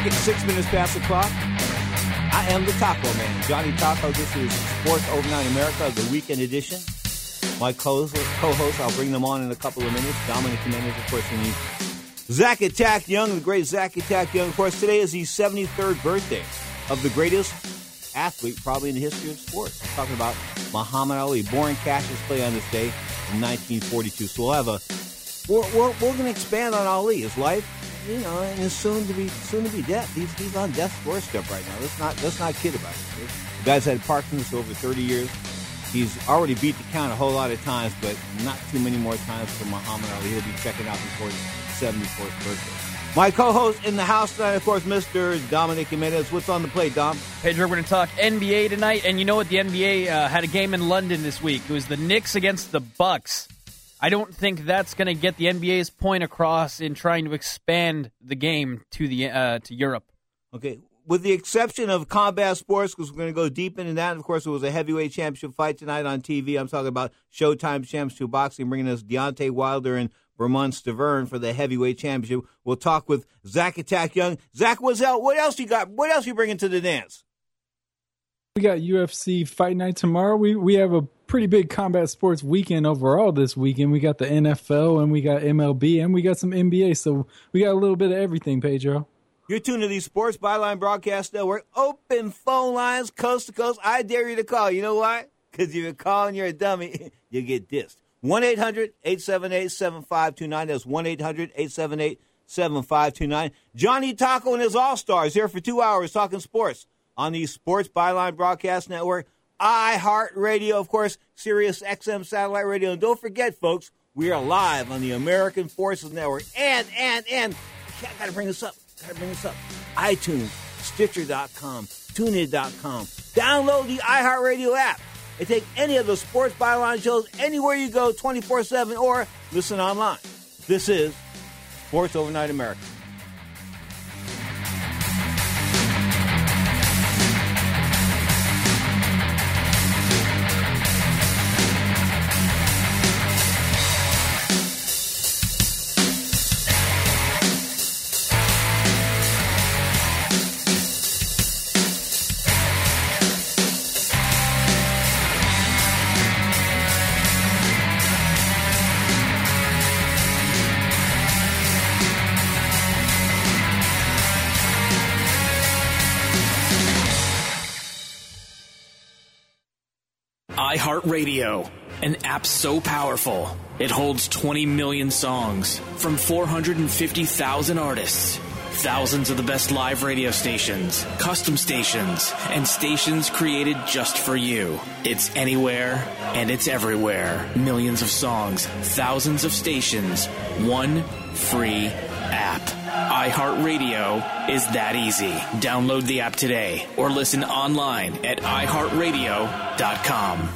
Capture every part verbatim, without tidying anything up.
Back at six minutes past the clock, I am the Taco Man, Johnny Taco. This is Sports Overnight America, the weekend edition. My co- co-host, I'll bring them on in a couple of minutes. Dominic Jimenez, of course, we need Zach Attack Young, the great Zach Attack Young. Of course, today is the seventy-third birthday of the greatest athlete probably in the history of sports. I'm talking about Muhammad Ali, born Cassius Clay on this day in nineteen forty-two. So we'll have a we're we're, we're going to expand on Ali, his life, you know, and his soon to be soon to be death. He's he's on death's doorstep right now. Let's not let's not kid about it. The guy's had Parkinson's for over thirty years. He's already beat the count a whole lot of times, but not too many more times for Muhammad Ali. He'll be checking out before his seventy-fourth birthday. My co-host in the house tonight, of course, Mister Dominic Jimenez. What's on the plate, Dom? Pedro, we're going to talk N B A tonight, and you know what? The N B A uh, had a game in London this week. It was the Knicks against the Bucks. I don't think that's going to get the N B A's point across in trying to expand the game to the uh, to Europe. Okay, with the exception of combat sports, because we're going to go deep into that. Of course, it was a heavyweight championship fight tonight on T V. I'm talking about Showtime Championship Boxing, bringing us Deontay Wilder and Vermont Stavern for the heavyweight championship. We'll talk with Zach Attack Young. Zach Wazell, what else you got? What else you bringing to the dance? We got U F C Fight Night tomorrow. We we have a pretty big combat sports weekend overall this weekend. We got the N F L and we got M L B and we got some N B A. So we got a little bit of everything, Pedro. You're tuned to the Sports Byline Broadcast Network. Open phone lines, coast to coast. I dare you to call. You know why? Because if you're calling, you're a dummy. You get dissed. one eight hundred eight seven eight seven five two nine. That's one eight hundred eight seven eight seven five two nine. Johnny Taco and his All-Stars here for two hours talking sports on the Sports Byline Broadcast Network, iHeartRadio, of course, Sirius X M Satellite Radio. And don't forget, folks, we are live on the American Forces Network. And, and, and, I got to bring this up. Got to bring this up. iTunes, Stitcher dot com, TuneIn dot com. Download the iHeartRadio app. And take any of the Sports Byline shows anywhere you go twenty-four seven or listen online. This is Sports Overnight America. iHeartRadio, an app so powerful, it holds twenty million songs from four hundred fifty thousand artists. Thousands of the best live radio stations, custom stations, and stations created just for you. It's anywhere and it's everywhere. Millions of songs, thousands of stations, one free app. iHeartRadio is that easy. Download the app today or listen online at i heart radio dot com.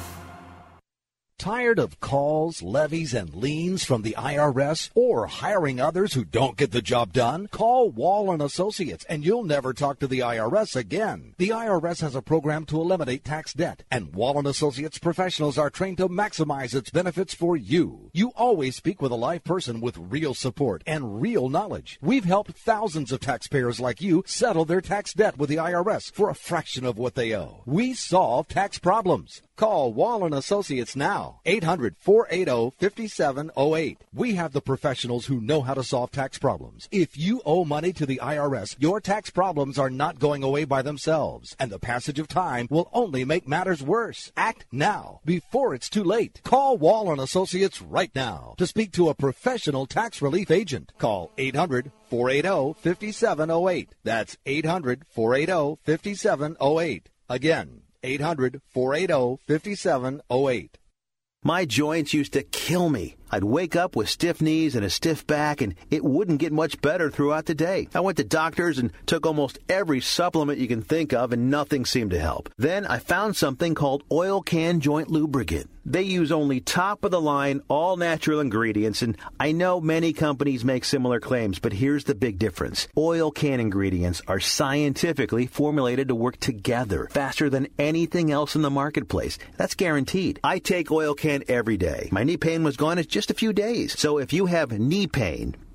Tired of calls, levies, and liens from the I R S or hiring others who don't get the job done? Call Wall and Associates and you'll never talk to the I R S again. The I R S has a program to eliminate tax debt, and Wall and Associates professionals are trained to maximize its benefits for you. You always speak with a live person with real support and real knowledge. We've helped thousands of taxpayers like you settle their tax debt with the I R S for a fraction of what they owe. We solve tax problems. Call Wall and Associates now, eight hundred, four eight zero, five seven zero eight. We have the professionals who know how to solve tax problems. If you owe money to the I R S, your tax problems are not going away by themselves, and the passage of time will only make matters worse. Act now, before it's too late. Call Wall and Associates right now to speak to a professional tax relief agent. Call eight hundred, four eight zero, five seven zero eight. That's eight hundred, four eight zero, five seven zero eight. Again, eight hundred, four eight zero, five seven zero eight. My joints used to kill me. I'd wake up with stiff knees and a stiff back, and it wouldn't get much better throughout the day. I went to doctors and took almost every supplement you can think of, and nothing seemed to help. Then I found something called Oil Can Joint Lubricant. They use only top-of-the-line, all-natural ingredients, and I know many companies make similar claims, but here's the big difference. Oil Can ingredients are scientifically formulated to work together faster than anything else in the marketplace. That's guaranteed. I take Oil Can every day. My knee pain was gone in just a few days. So if you have knee pain,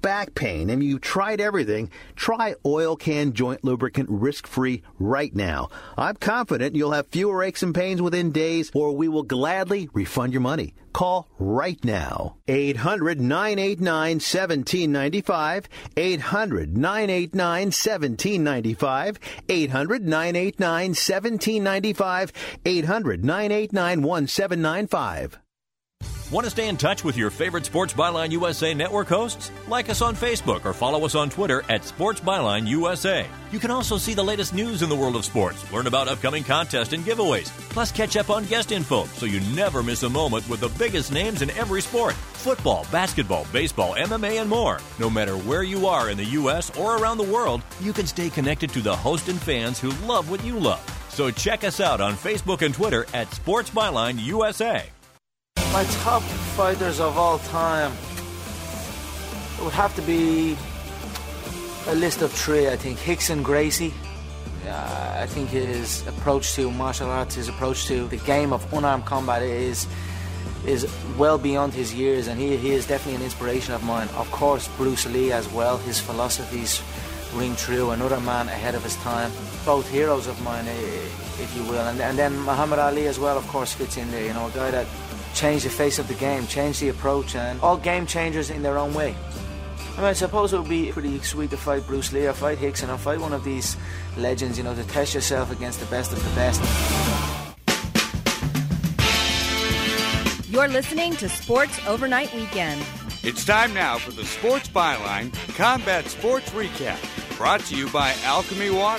back pain and you've tried everything, try Oil Can Joint Lubricant risk-free right now. I'm confident you'll have fewer aches and pains within days, or we will gladly refund your money. Call right now. eight hundred, nine eight nine, one seven nine five. eight hundred, nine eight nine, one seven nine five. eight hundred, nine eight nine, one seven nine five. eight hundred, nine eight nine, one seven nine five. Want to stay in touch with your favorite Sports Byline U S A network hosts? Like us on Facebook or follow us on Twitter at Sports Byline U S A. You can also see the latest news in the world of sports, learn about upcoming contests and giveaways, plus catch up on guest info so you never miss a moment with the biggest names in every sport. Football, basketball, baseball, M M A, and more. No matter where you are in the U S or around the world, you can stay connected to the host and fans who love what you love. So check us out on Facebook and Twitter at Sports Byline U S A. My top fighters of all time, it would have to be a list of three, I think. Rickson Gracie. Uh, I think his approach to martial arts, his approach to the game of unarmed combat is is well beyond his years, and he, he is definitely an inspiration of mine. Of course, Bruce Lee as well. His philosophies ring true. Another man ahead of his time. Both heroes of mine, if you will. And, and then Muhammad Ali as well, of course, fits in there. You know, a guy that changed the face of the game, changed the approach, and all game changers in their own way. I mean, I suppose it would be pretty sweet to fight Bruce Lee or fight Rickson or fight one of these legends, you know, to test yourself against the best of the best. You're listening to Sports Overnight Weekend. It's time now for the Sports Byline Combat Sports Recap, brought to you by Alchemy Water.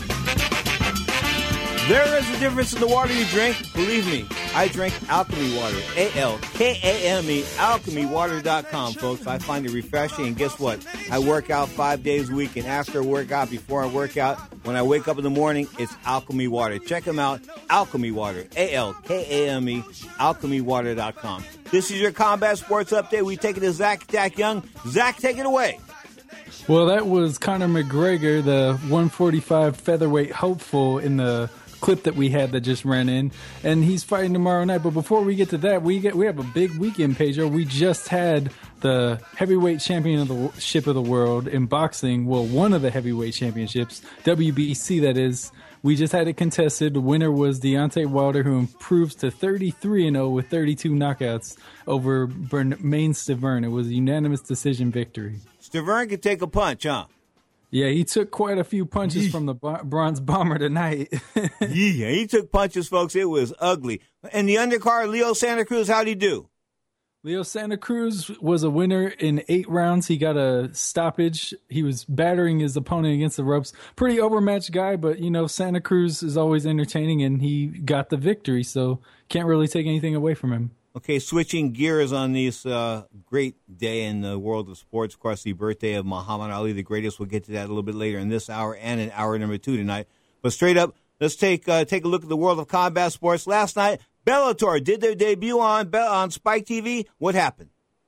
There is a difference in the water you drink. Believe me, I drink Alchemy Water. A L K A M E, alchemy water dot com, folks. I find it refreshing, and guess what? I work out five days a week, and after I work out, before I work out, when I wake up in the morning, it's Alchemy Water. Check them out, Alchemy Water, A L K A M E, alchemy water dot com. This is your Combat Sports Update. We take it to Zach Attack Young. Zach, take it away. Well, that was Conor McGregor, the one forty-five featherweight hopeful in the clip that we had that just ran in, and he's fighting tomorrow night. But before we get to that, we get we have a big weekend, Pedro. We just had the heavyweight championship of the world in boxing. Well, one of the heavyweight championships, W B C, that is. We just had it contested. The winner was Deontay Wilder, who improves to thirty-three and oh with thirty-two knockouts over Bermane Stiverne. It was a unanimous decision victory. Stiverne could take a punch, huh? Yeah, he took quite a few punches from the Bronze Bomber tonight. Yeah, he took punches, folks. It was ugly. And the undercard, Leo Santa Cruz, how'd he do? Leo Santa Cruz was a winner in eight rounds. He got a stoppage. He was battering his opponent against the ropes. Pretty overmatched guy, but, you know, Santa Cruz is always entertaining, and he got the victory, so can't really take anything away from him. Okay, switching gears on this uh, great day in the world of sports. Of course, the birthday of Muhammad Ali, the greatest. We'll get to that a little bit later in this hour and in hour number two tonight. But straight up, let's take uh, take a look at the world of combat sports. Last night, Bellator did their debut on on Spike T V. What happened?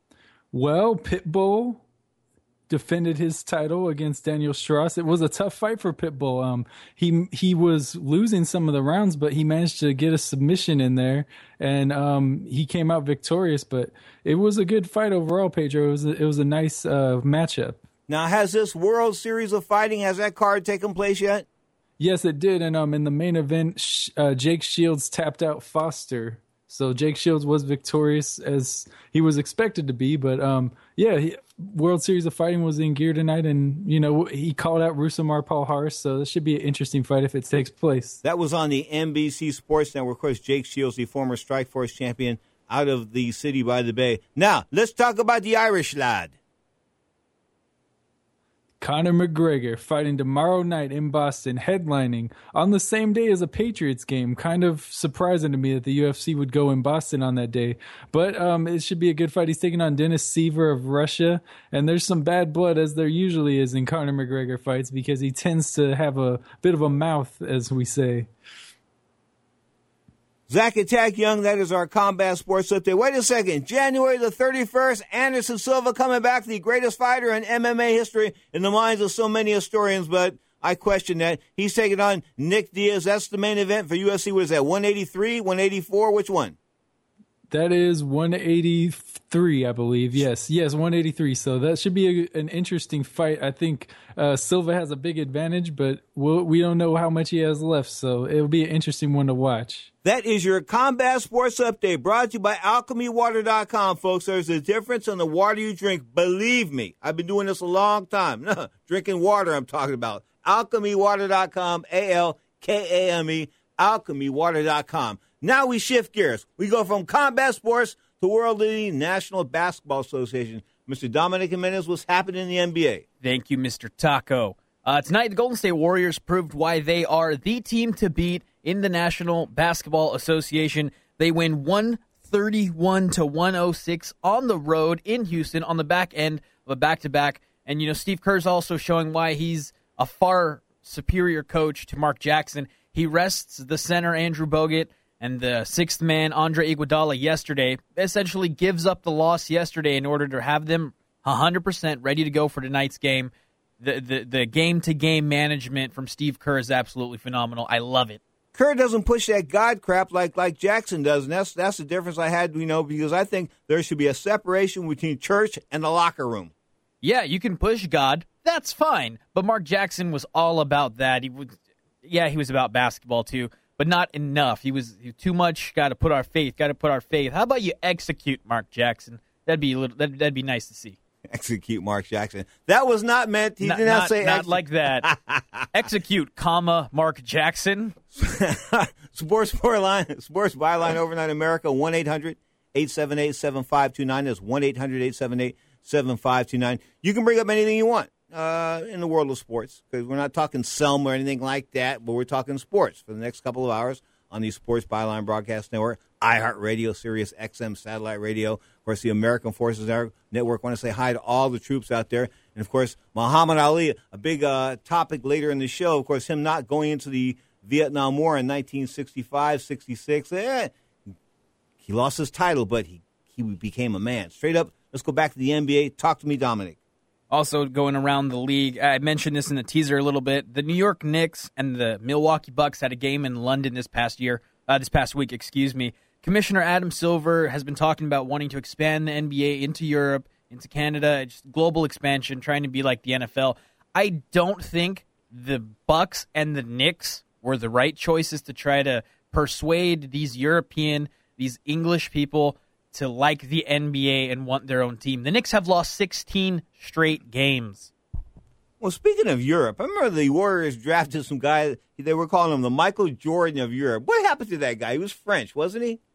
Well, Pitbull defended his title against Daniel Strauss. It was a tough fight for Pitbull. Um, he he was losing some of the rounds, but he managed to get a submission in there, and um, he came out victorious. But it was a good fight overall, Pedro. It was a, it was a nice uh, matchup. Now, has this World Series of Fighting, has that card taken place yet? Yes, it did. And um, in the main event, uh, Jake Shields tapped out Foster. So Jake Shields was victorious as he was expected to be. But, um, yeah, he, World Series of Fighting was in gear tonight. And, you know, he called out Rousimar Palhares. So this should be an interesting fight if it takes place. That was on the N B C Sports Network. Of course, Jake Shields, the former Strikeforce champion out of the city by the bay. Now, let's talk about the Irish lad. Conor McGregor fighting tomorrow night in Boston, headlining on the same day as a Patriots game. Kind of surprising to me that the U F C would go in Boston on that day. But um, it should be a good fight. He's taking on Dennis Siver of Russia. And there's some bad blood, as there usually is in Conor McGregor fights, because he tends to have a bit of a mouth, as we say. Zach Attack Young, that is our combat sports update. Wait a second. January the thirty-first, Anderson Silva coming back, the greatest fighter in M M A history in the minds of so many historians, but I question that. He's taking on Nick Diaz. That's the main event for U F C. What is that, one eighty-three, one eighty-four? Which one? That is one eighty-three. eighty-three, I believe. Yes, yes, one eighty-three. So that should be a, an interesting fight. I think uh, Silva has a big advantage, but we'll, we don't know how much he has left. So it'll be an interesting one to watch. That is your Combat Sports Update, brought to you by alchemy water dot com, folks. There's a difference in the water you drink. Believe me, I've been doing this a long time. Drinking water I'm talking about. alchemy water dot com, A L K A M E, alchemy water dot com. Now we shift gears. We go from combat sports to world-leading National Basketball Association. Mister Dominic Jimenez, what's happening in the N B A? Thank you, Mister Taco. Uh, tonight, the Golden State Warriors proved why they are the team to beat in the National Basketball Association. They win one thirty-one to one oh six on the road in Houston on the back end of a back-to-back. And, you know, Steve Kerr's also showing why he's a far superior coach to Mark Jackson. He rests the center, Andrew Bogut, and the sixth man, Andre Iguodala, yesterday. Essentially gives up the loss yesterday in order to have them one hundred percent ready to go for tonight's game. The, the, the game-to-game management from Steve Kerr is absolutely phenomenal. I love it. Kerr doesn't push that God crap like like Jackson does, and that's that's the difference I had, you know, because I think there should be a separation between church and the locker room. Yeah, you can push God. That's fine. But Mark Jackson was all about that. He was, yeah, he was about basketball too, but not enough. He was, he was too much. Got to put our faith. Got to put our faith. How about you execute Mark Jackson? That'd be a little. That'd, that'd be nice to see. Execute Mark Jackson. That was not meant. He not, did not, not say not ex- like that. Execute, comma Mark Jackson. Sports Byline, Sports Byline Overnight America, one eight hundred eight seven eight seven five two nine. That's one eight hundred eight seven eight seven five two nine. You can bring up anything you want uh, in the world of sports, because we're not talking Selma or anything like that, but we're talking sports for the next couple of hours on the Sports Byline Broadcast Network, iHeartRadio, Sirius X M Satellite Radio, of course, the American Forces Network. I want to say hi to all the troops out there. And, of course, Muhammad Ali, a big uh, topic later in the show. Of course, him not going into the Vietnam War in nineteen sixty-five, sixty-six. Eh, he lost his title, but he, he became a man. Straight up, let's go back to the N B A. Talk to me, Dominic. Also going around the league, I mentioned this in the teaser a little bit. The New York Knicks and the Milwaukee Bucks had a game in London this past year, uh, this past week, excuse me. Commissioner Adam Silver has been talking about wanting to expand the N B A into Europe, into Canada, just global expansion, trying to be like the N F L. I don't think the Bucks and the Knicks were the right choices to try to persuade these European, these English people to like the N B A and want their own team. The Knicks have lost sixteen straight games. Well, speaking of Europe, I remember the Warriors drafted some guy, they were calling him the Michael Jordan of Europe. What happened to that guy? He was French, wasn't he?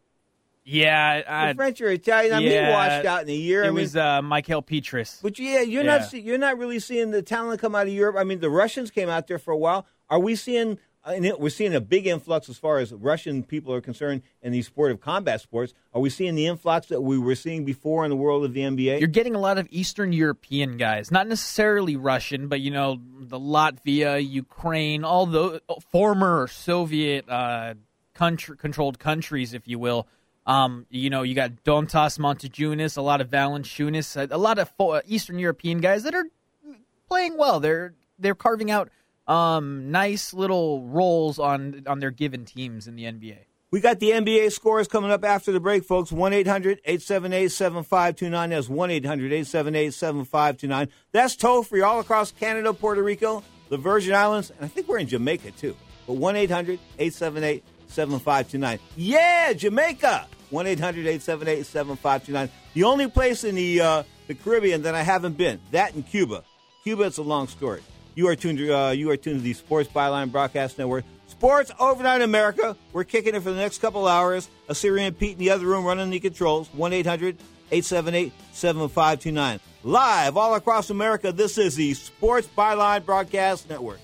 Yeah. I, French or Italian? I mean, yeah, he washed out in a year. It I mean, was uh, Michael Petrus. But yeah, you're yeah. not you're not really seeing the talent come out of Europe. I mean, the Russians came out there for a while. Are we seeing? We're seeing a big influx as far as Russian people are concerned in these sport of combat sports. Are we seeing the influx that we were seeing before in the world of the N B A? You're getting a lot of Eastern European guys, not necessarily Russian, but, you know, the Latvia, Ukraine, all the former Soviet uh, country, controlled countries, if you will. Um, you know, you got Dontas Montejunas, a lot of Valanciunas, a lot of Eastern European guys that are playing well. They're they're carving out Um, nice little roles on on their given teams in the N B A. We got the N B A scores coming up after the break, folks. one eight hundred eight seven eight seven five two nine. That's one eight hundred eight seven eight seven five two nine. That's toll-free all across Canada, Puerto Rico, the Virgin Islands, and I think we're in Jamaica, too. But one eight hundred eight seven eight seven five two nine. Yeah, Jamaica! one eight hundred eight seven eight seven five two nine. The only place in the, uh, the Caribbean that I haven't been, that and Cuba. Cuba, it's a long story. You are tuned to, uh, you are tuned to the Sports Byline Broadcast Network. Sports Overnight America. We're kicking it for the next couple hours. Assyrian Pete in the other room running the controls. one eight hundred eight seven eight seven five two nine. Live all across America, this is the Sports Byline Broadcast Network.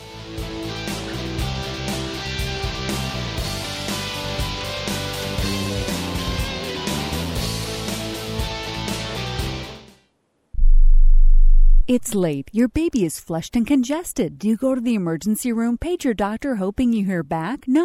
It's late. Your baby is flushed and congested. Do you go to the emergency room, page your doctor hoping you hear back? No.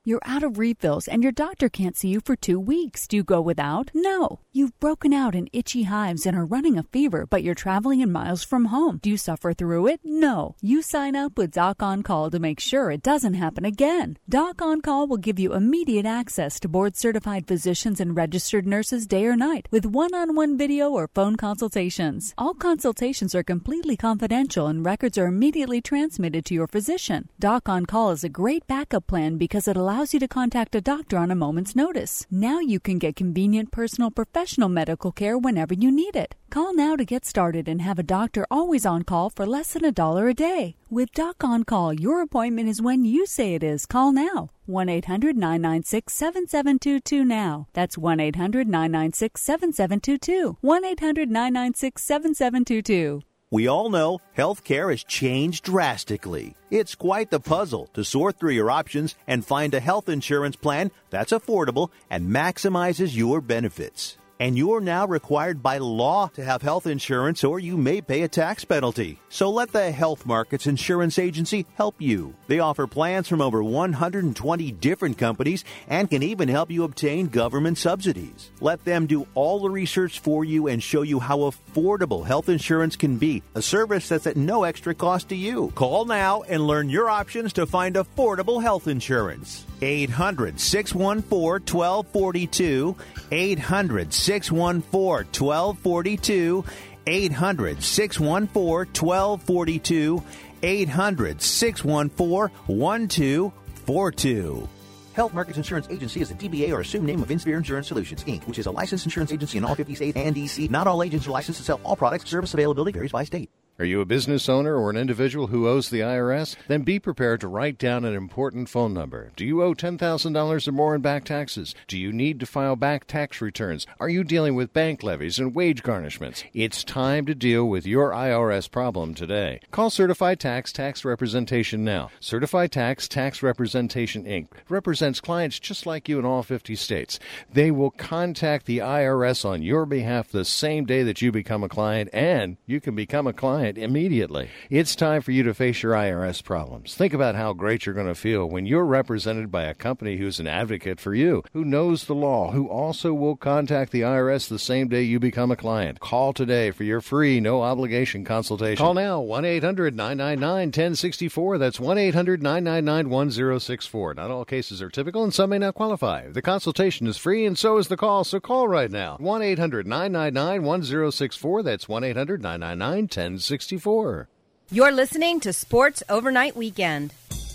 You're out of refills and your doctor can't see you for two weeks. Do you go without? No. You've broken out in itchy hives and are running a fever, but you're traveling in miles from home. Do you suffer through it? No. You sign up with Doc On Call to make sure it doesn't happen again. Doc On Call will give you immediate access to board-certified physicians and registered nurses day or night with one-on-one video or phone consultations. All consultations are completely confidential and records are immediately transmitted to your physician. Doc On Call is a great backup plan because it allows you to contact a doctor on a moment's notice. Now you can get convenient personal professional medical care whenever you need it. Call now to get started and have a doctor always on call for less than a dollar a day. With Doc On Call, your appointment is when you say it is. Call now. one eight hundred nine nine six seven seven two two now. That's one eight hundred nine nine six seven seven two two. one eight hundred nine nine six seven seven two two. We all know healthcare has changed drastically. It's quite the puzzle to sort through your options and find a health insurance plan that's affordable and maximizes your benefits. And you're now required by law to have health insurance or you may pay a tax penalty. So let the Health Markets Insurance Agency help you. They offer plans from over one hundred twenty different companies and can even help you obtain government subsidies. Let them do all the research for you and show you how affordable health insurance can be, a service that's at no extra cost to you. Call now and learn your options to find affordable health insurance. eight hundred six one four one two four two. eight hundred six one four one two four two. eight hundred six one four one two four two. eight hundred six one four one two four two. Health Markets Insurance Agency is a D B A or assumed name of Insphere Insurance Solutions, Incorporated, which is a licensed insurance agency in all fifty states and D C. Not all agents are licensed to sell all products. Service availability varies by state. Are you a business owner or an individual who owes the I R S? Then be prepared to write down an important phone number. Do you owe ten thousand dollars or more in back taxes? Do you need to file back tax returns? Are you dealing with bank levies and wage garnishments? It's time to deal with your I R S problem today. Call Certified Tax Tax Representation now. Certified Tax Tax Representation, Incorporated represents clients just like you in all fifty states. They will contact the I R S on your behalf the same day that you become a client, and you can become a client immediately. It's time for you to face your I R S problems. Think about how great you're going to feel when you're represented by a company who's an advocate for you, who knows the law, who also will contact the I R S the same day you become a client. Call today for your free, no-obligation consultation. Call now, one eight hundred nine nine nine one zero six four. That's one eight hundred nine nine nine one zero six four. Not all cases are typical, and some may not qualify. The consultation is free, and so is the call, so call right now. one eight hundred nine nine nine one zero six four. That's one eight hundred nine nine nine one zero six four. You're listening to Sports Overnight Weekend.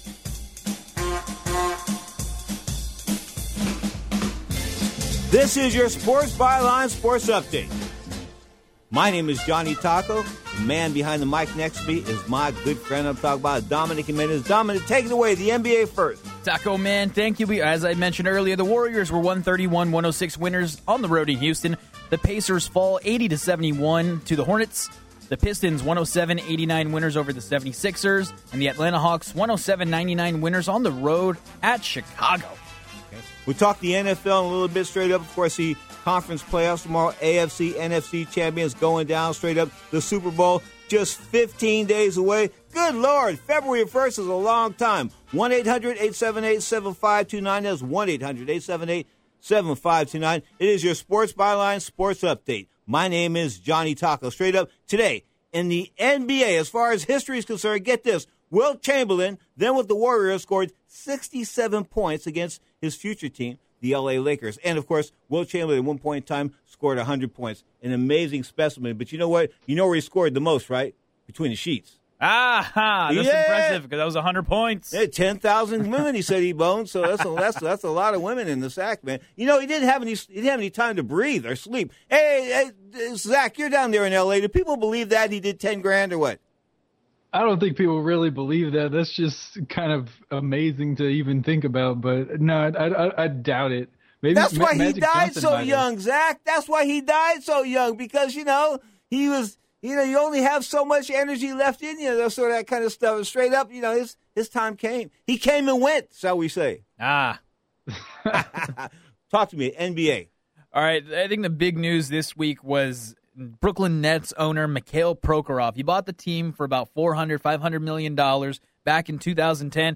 This is your Sports Byline Sports Update. My name is Johnny Taco. The man behind the mic next to me is my good friend I'm talking about, Dominic Jimenez. Dominic, take it away, the N B A first. Taco Man, thank you. As I mentioned earlier, the Warriors were one thirty-one one oh six winners on the road in Houston. The Pacers fall eighty to seventy-one to the Hornets. The Pistons one oh seven eighty-nine winners over the seventy-sixers. And the Atlanta Hawks one oh seven ninety-nine winners on the road at Chicago. Okay. We'll talk the N F L in a little bit straight up. Of course, the conference playoffs tomorrow. A F C, N F C champions going down straight up. The Super Bowl just fifteen days away. Good Lord, February first is a long time. one eight hundred eight seven eight seven five two nine. That's one eight hundred eight seven eight seven five two nine. It is your Sports Byline Sports Update. My name is Johnny Taco. Straight up today in the N B A, as far as history is concerned, get this. Wilt Chamberlain, then with the Warriors, scored sixty-seven points against his future team, the L A Lakers. And, of course, Wilt Chamberlain at one point in time scored one hundred points. An amazing specimen. But you know what? You know where he scored the most, right? Between the sheets. Ah, that's yeah. impressive because that was one hundred points. Yeah, ten thousand women, he said he boned, so that's a, that's, that's a lot of women in the sack, man. You know, he didn't have any he didn't have any time to breathe or sleep. Hey, hey, Zach, you're down there in L A. Do people believe that he did ten grand or what? I don't think people really believe that. That's just kind of amazing to even think about, but no, I, I, I doubt it. Maybe That's why Ma- he Magic died Johnson so might young, have. Zach. That's why he died so young, because, you know, he was, you know, you only have so much energy left in you, that sort of that kind of stuff. And straight up, you know, his his time came. He came and went, shall we say. Ah. Talk to me, N B A. All right, I think the big news this week was Brooklyn Nets owner Mikhail Prokhorov. He bought the team for about four hundred, five hundred million dollars back in two thousand ten.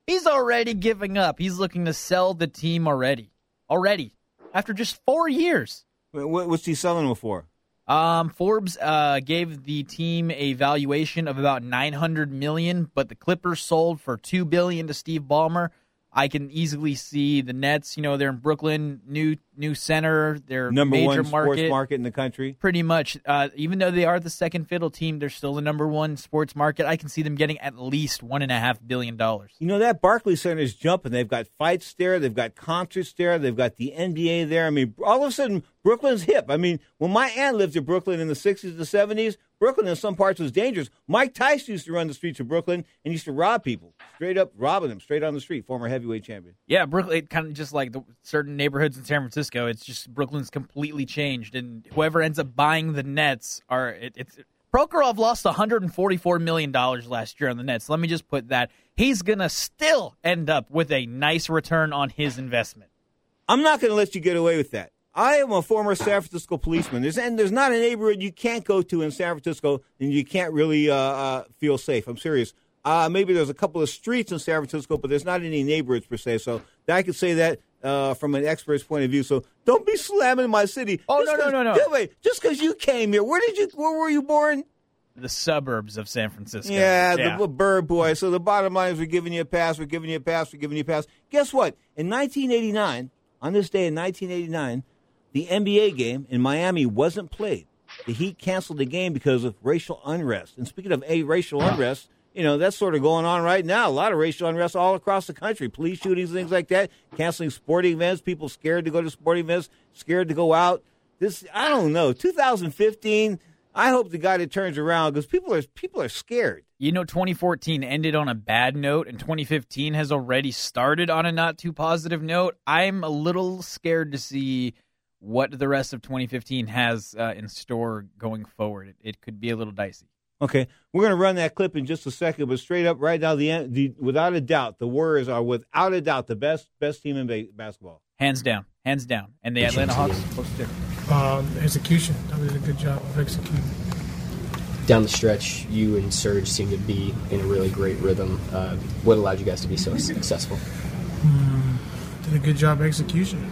He's already giving up. He's looking to sell the team already. Already. After just four years. What's he selling them for? Um, Forbes uh, gave the team a valuation of about nine hundred million dollars, but the Clippers sold for two billion dollars to Steve Ballmer. I can easily see the Nets, you know, they're in Brooklyn, new new center, they're number major one market, sports market in the country. Pretty much. Uh, even though they are the second fiddle team, they're still the number one sports market. I can see them getting at least one and a half billion dollars. You know, that Barclays Center is jumping. They've got fights there, they've got concerts there, they've got the N B A there. I mean, all of a sudden, Brooklyn's hip. I mean, when my aunt lived in Brooklyn in the sixties and seventies, Brooklyn in some parts was dangerous. Mike Tyson used to run the streets of Brooklyn and used to rob people, straight up robbing them, straight on the street, former heavyweight champion. Yeah, Brooklyn, kind of just like the certain neighborhoods in San Francisco, it's just Brooklyn's completely changed, and whoever ends up buying the Nets are it, it's Prokhorov lost one hundred forty-four million dollars last year on the Nets. Let me just put that. He's going to still end up with a nice return on his investment. I'm not going to let you get away with that. I am a former San Francisco policeman. There's, and there's not a neighborhood you can't go to in San Francisco and you can't really uh, uh, feel safe. I'm serious. Uh, maybe there's a couple of streets in San Francisco, but there's not any neighborhoods per se. So I could say that uh, from an expert's point of view. So don't be slamming my city. Oh, just no, no, no, no. Wait, just because you came here. Where did you? Where were you born? The suburbs of San Francisco. Yeah, yeah. the bird boy. So the bottom line is we're giving you a pass, we're giving you a pass, we're giving you a pass. Guess what? In nineteen eighty-nine, on this day in nineteen eighty-nine, the N B A game in Miami wasn't played. The Heat canceled the game because of racial unrest. And speaking of a racial unrest, you know, that's sort of going on right now. A lot of racial unrest all across the country. Police shootings, things like that. Canceling sporting events. People scared to go to sporting events, scared to go out. This, I don't know. two thousand fifteen, I hope the guy that turns around because people are people are scared. You know, twenty fourteen ended on a bad note, and twenty fifteen has already started on a not too positive note. I'm a little scared to see what the rest of twenty fifteen has uh, in store going forward. It, it could be a little dicey. Okay, we're going to run that clip in just a second, but straight up right now, the, the without a doubt, the Warriors are without a doubt the best best team in ba- basketball. Hands down, hands down. And the Atlanta Hawks, what's different? Um, execution. That was a good job of executing. Down the stretch, you and Serge seem to be in a really great rhythm. Uh, what allowed you guys to be so successful? Mm, did a good job execution.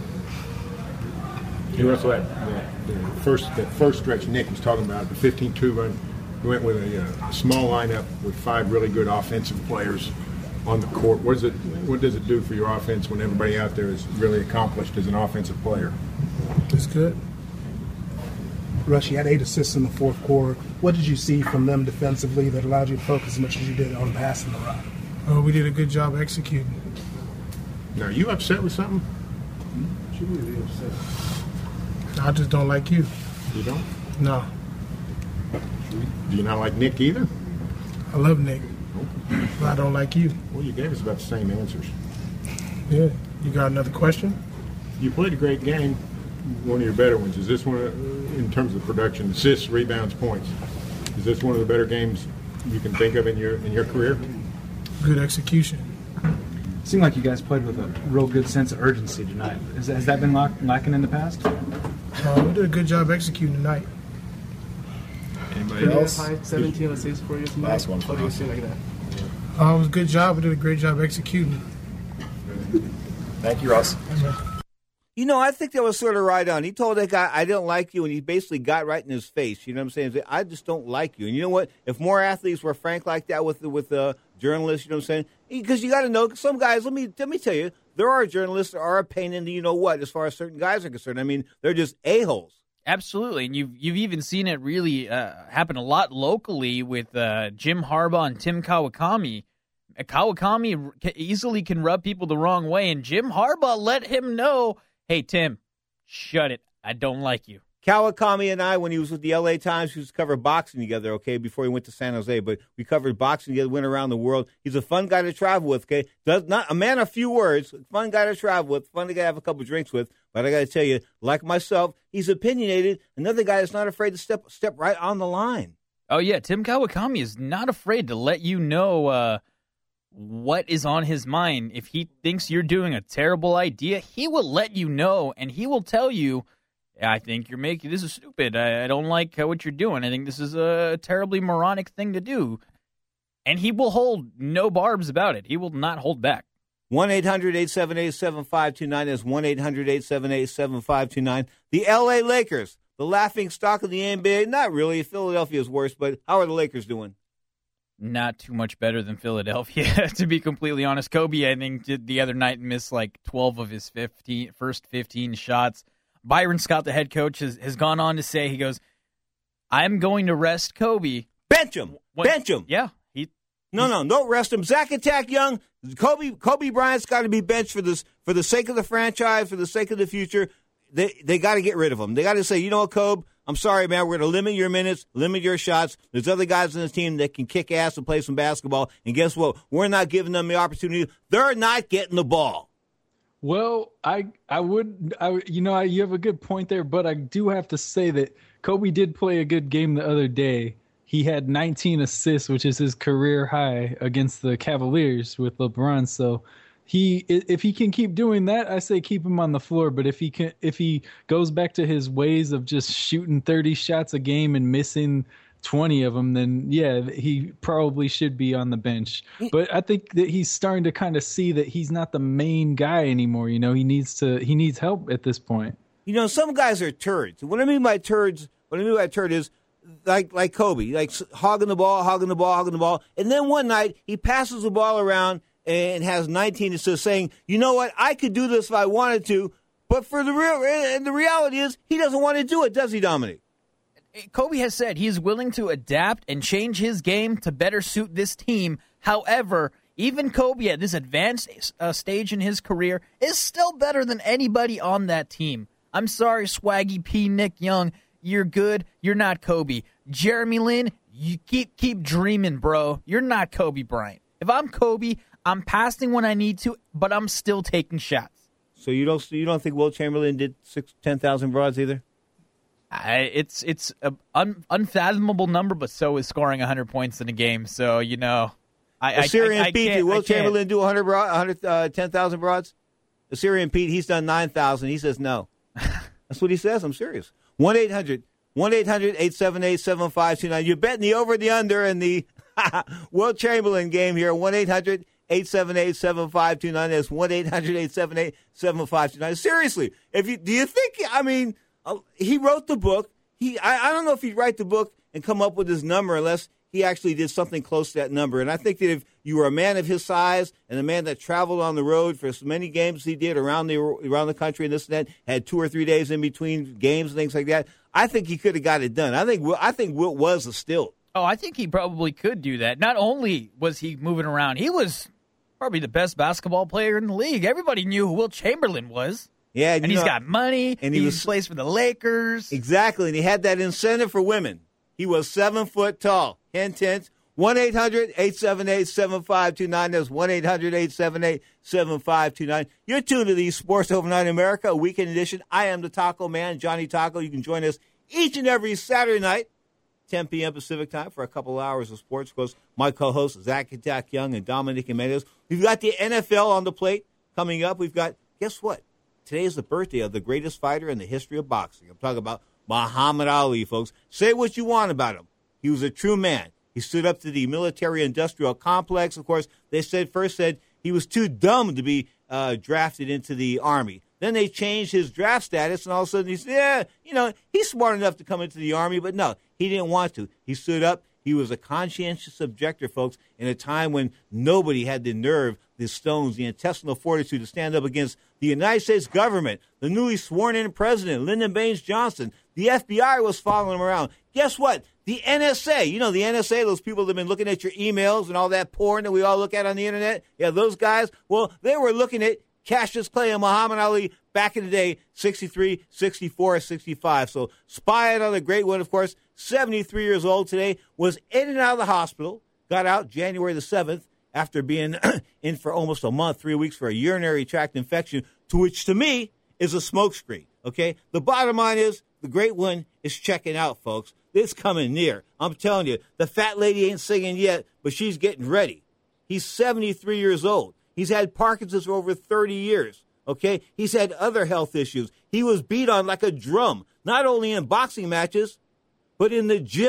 You also had the, the first the first stretch Nick was talking about, the fifteen two run. We went with a, uh, a small lineup with five really good offensive players on the court. What, is it, what does it do for your offense when everybody out there is really accomplished as an offensive player? It's good. Russ, you had eight assists in the fourth quarter. What did you see from them defensively that allowed you to focus as much as you did on passing the rock? Oh, we did a good job executing. Now, are you upset with something? Should we be upset? I just don't like you. You don't? No. Do you not like Nick either? I love Nick, but I don't like you. Well, you gave us about the same answers. Yeah. You got another question? You played a great game, one of your better ones. Is this one, in terms of production, assists, rebounds, points, is this one of the better games you can think of in your in your career? Good execution. It seemed like you guys played with a real good sense of urgency tonight. Has, has that been lack, lacking in the past? Uh, we did a good job executing tonight. Anybody else? High seventeen assists for you tonight. Last one. What do you see like that? Uh, it was a good job. We did a great job executing. Thank you, Ross. You know, I think that was sort of right on. He told that guy, I don't like you, and he basically got right in his face. You know what I'm saying? He said, I just don't like you. And you know what? If more athletes were frank like that with with uh, journalists, you know what I'm saying? Because you got to know, some guys, let me let me tell you, there are journalists that are a pain in the you know what as far as certain guys are concerned. I mean, they're just a-holes. Absolutely, and you've you've even seen it really uh, happen a lot locally with uh, Jim Harbaugh and Tim Kawakami. Uh, Kawakami easily can rub people the wrong way, and Jim Harbaugh let him know, hey, Tim, shut it. I don't like you. Kawakami and I, when he was with the L A Times, we used to cover boxing together, okay, before he went to San Jose. But we covered boxing together, went around the world. He's a fun guy to travel with, okay? Does not a man of few words, fun guy to travel with, fun guy to have a couple drinks with. But I got to tell you, like myself, he's opinionated. Another guy that's not afraid to step step right on the line. Oh, yeah, Tim Kawakami is not afraid to let you know uh, what is on his mind. If he thinks you're doing a terrible idea, he will let you know, and he will tell you, I think you're making this is stupid. I, I don't like what you're doing. I think this is a terribly moronic thing to do. And he will hold no barbs about it. He will not hold back. one eight hundred eight seven eight seven five two nine is one eight hundred eight seven eight seven five two nine. The L A Lakers, the laughing stock of the N B A. Not really. Philadelphia is worse, but how are the Lakers doing? Not too much better than Philadelphia, to be completely honest. Kobe, I think, did the other night miss like twelve of his fifteen, first fifteen shots. Byron Scott, the head coach, has, has gone on to say, he goes, I'm going to rest Kobe. Bench him. When, Bench him. Yeah. He, no, no, don't rest him. Zach Attack Young, Kobe Kobe Bryant's got to be benched for this for the sake of the franchise, for the sake of the future. They they got to get rid of him. They got to say, you know what, Kobe, I'm sorry, man. We're going to limit your minutes, limit your shots. There's other guys on the team that can kick ass and play some basketball. And guess what? We're not giving them the opportunity. They're not getting the ball. Well, I I would, I, you know, I, you have a good point there, but I do have to say that Kobe did play a good game the other day. He had nineteen assists, which is his career high against the Cavaliers with LeBron. So he, if he can keep doing that, I say keep him on the floor. But if he can, if he goes back to his ways of just shooting thirty shots a game and missing twenty of them, then yeah, he probably should be on the bench. But I think that he's starting to kind of see that he's not the main guy anymore. You know, he needs to, he needs help at this point. You know, some guys are turds. What I mean by turds, what I mean by turd is like like Kobe, like hogging the ball, hogging the ball, hogging the ball. And then one night he passes the ball around and has nineteen assists, saying, you know what, I could do this if I wanted to. But for the real, and the reality is he doesn't want to do it, does he, Dominic? Kobe has said he is willing to adapt and change his game to better suit this team. However, even Kobe at this advanced uh, stage in his career is still better than anybody on that team. I'm sorry, Swaggy P, Nick Young, you're good. You're not Kobe. Jeremy Lin, you keep keep dreaming, bro. You're not Kobe Bryant. If I'm Kobe, I'm passing when I need to, but I'm still taking shots. So you don't you don't think Will Chamberlain did six ten thousand broads either? I, it's it's an un, unfathomable number, but so is scoring one hundred points in a game. So, you know, I, Assyrian I, I, Pete, I did Will I Chamberlain do one hundred, broad, one hundred uh, ten thousand broads? Assyrian Pete, he's done nine thousand. He says no. That's what he says. I'm serious. one eight hundred eight seven eight seven five two nine. You're betting the over, the under, in the Will Chamberlain game here. one eight hundred eight seven eight seven five two nine. That's one eight hundred eight seven eight seven five two nine. Seriously, if you do you think, I mean, Uh, he wrote the book. He, I, I don't know if he'd write the book and come up with his number unless he actually did something close to that number. And I think that if you were a man of his size and a man that traveled on the road for as many games as he did around the around the country and this and that, had two or three days in between games and things like that, I think he could have got it done. I think I think Wilt was a stilt. Oh, I think he probably could do that. Not only was he moving around, he was probably the best basketball player in the league. Everybody knew who Wilt Chamberlain was. Yeah, and, and he's know, got money, and he, he was, plays for the Lakers. Exactly, and he had that incentive for women. He was seven foot tall. Hint, hint. one eight hundred eight seven eight seven five two nine. That's one eight hundred eight seven eight seven five two nine. You're tuned to the Sports Overnight America, a weekend edition. I am the Taco Man, Johnny Taco. You can join us each and every Saturday night, ten p.m. Pacific time, for a couple hours of sports. Of course, my co-hosts, Zach Attack Young and Dominic Jimenez. We've got the N F L on the plate coming up. We've got, guess what? Today is the birthday of the greatest fighter in the history of boxing. I'm talking about Muhammad Ali, folks. Say what you want about him. He was a true man. He stood up to the military-industrial complex. Of course, they said first said he was too dumb to be uh, drafted into the Army. Then they changed his draft status, and all of a sudden he said, yeah, you know, he's smart enough to come into the Army. But no, he didn't want to. He stood up. He was a conscientious objector, folks, in a time when nobody had the nerve, the stones, the intestinal fortitude to stand up against the United States government, the newly sworn-in president, Lyndon Baines Johnson. The F B I was following him around. Guess what? The N S A, you know, the N S A, those people that have been looking at your emails and all that porn that we all look at on the Internet, yeah, those guys, well, they were looking at Cassius Clay and Muhammad Ali back in the day, sixty-three, sixty-four, sixty-five. So spying on the great one, of course, seventy-three years old today, was in and out of the hospital, got out January the seventh after being in for almost a month, three weeks for a urinary tract infection, to which to me is a smokescreen, okay? The bottom line is the great one is checking out, folks. It's coming near. I'm telling you, the fat lady ain't singing yet, but she's getting ready. He's seventy-three years old. He's had Parkinson's for over thirty years, okay? He's had other health issues. He was beat on like a drum, not only in boxing matches, but in the gym.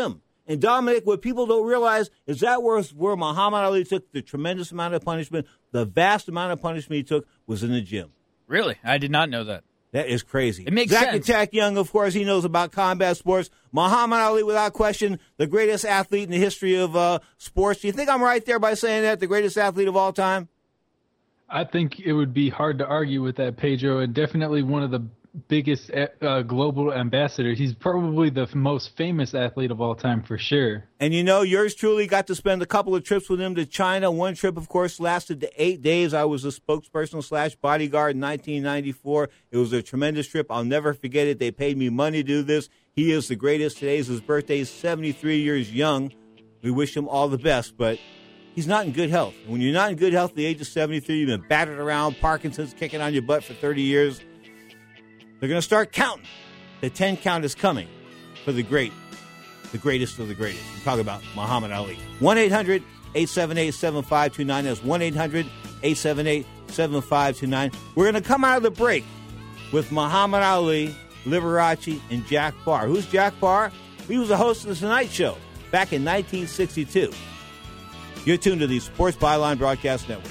And Dominic, what people don't realize is that was where Muhammad Ali took the tremendous amount of punishment. The vast amount of punishment he took was in the gym. Really? I did not know that. That is crazy. It makes Zach sense. Attack Young, of course, he knows about combat sports. Muhammad Ali, without question, the greatest athlete in the history of uh, sports. Do you think I'm right there by saying that, the greatest athlete of all time? I think it would be hard to argue with that, Pedro, and definitely one of the biggest uh, global ambassadors. He's probably the most famous athlete of all time for sure. And you know, yours truly got to spend a couple of trips with him to China. One trip, of course, lasted to eight days. I was a spokesperson slash bodyguard in nineteen ninety-four. It was a tremendous trip. I'll never forget it. They paid me money to do this. He is the greatest. Today's his birthday. He's seventy-three years young. We wish him all the best, but he's not in good health. And when you're not in good health at the age of seventy-three, you've been battered around, Parkinson's kicking on your butt for thirty years. They're going to start counting. The ten count is coming for the great, the greatest of the greatest. I'm talking about Muhammad Ali. one eight hundred eight seven eight seven five two nine. That's one eight hundred eight seven eight seven five two nine. We're going to come out of the break with Muhammad Ali, Liberace, and Jack Barr. Who's Jack Barr? He was the host of The Tonight Show back in nineteen sixty-two. You're tuned to the Sports Byline Broadcast Network.